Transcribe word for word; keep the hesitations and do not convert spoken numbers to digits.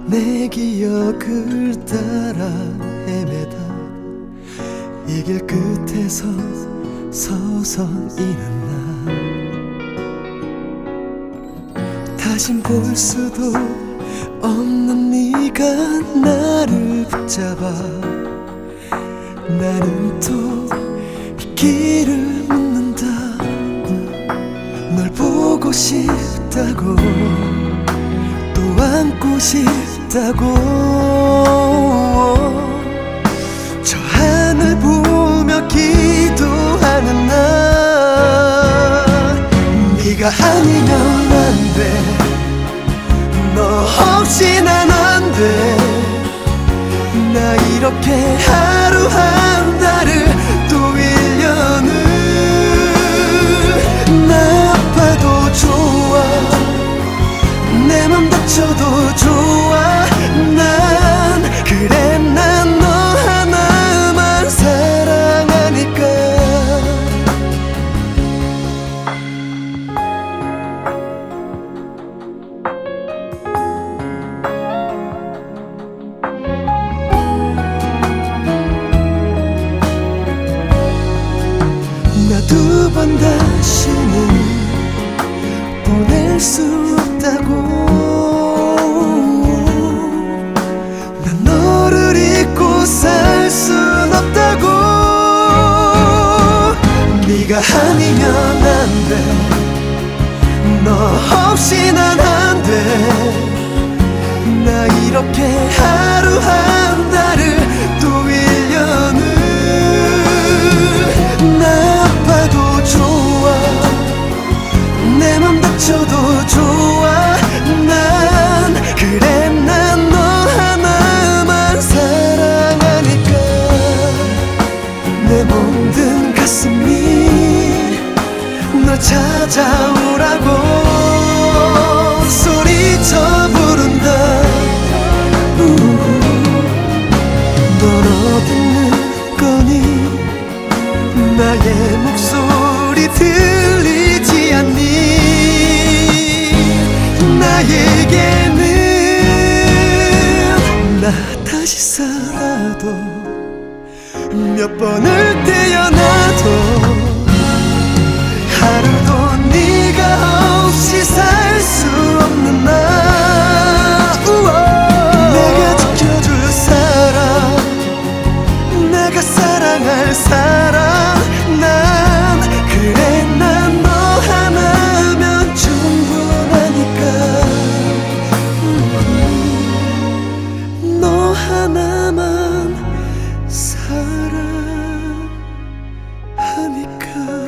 내 기억을 따라 헤매다 이 길 끝에서 서성이는 날 다신 볼 수도 없는 네가 나를 붙잡아 나는 또 이 길을 묻는다 널 보고 싶다고 또 안고 싶다고 저 하늘 보며 기도하는 나 네가 아니면 안 돼 너 없이 난 안 돼 나 이렇게 하루 한 달을 또 일 년을 나 아파도 좋아 내 맘 다쳐도 좋아 난 그래 난 너 하나만 사랑하니까 나 두 번 다시는 보낼 수 없다고 난 너를 잊고 살 순 없다고 네가 아니면 안 돼 너 없이 난 안 돼 나 이렇게 하루 한 달을 또 일 년을 나 아파도 좋아 내 맘 다쳐도 좋아 난 그래 난 너 하나만 사랑하니까 내 몸든 가슴이 널 찾아오라고 소리쳐 부른다 넌 어디 있는 거니 나의 목소리 들리지 않니 나에게는 나 다시 살아도 몇 번을 태어나도 하루도 네가 없이 살 수 없는 나 내가 지켜줄 사람 내가 사랑할 사람 난 그래 난 너 하나면 충분하니까 음, 너 하나만 사랑하니까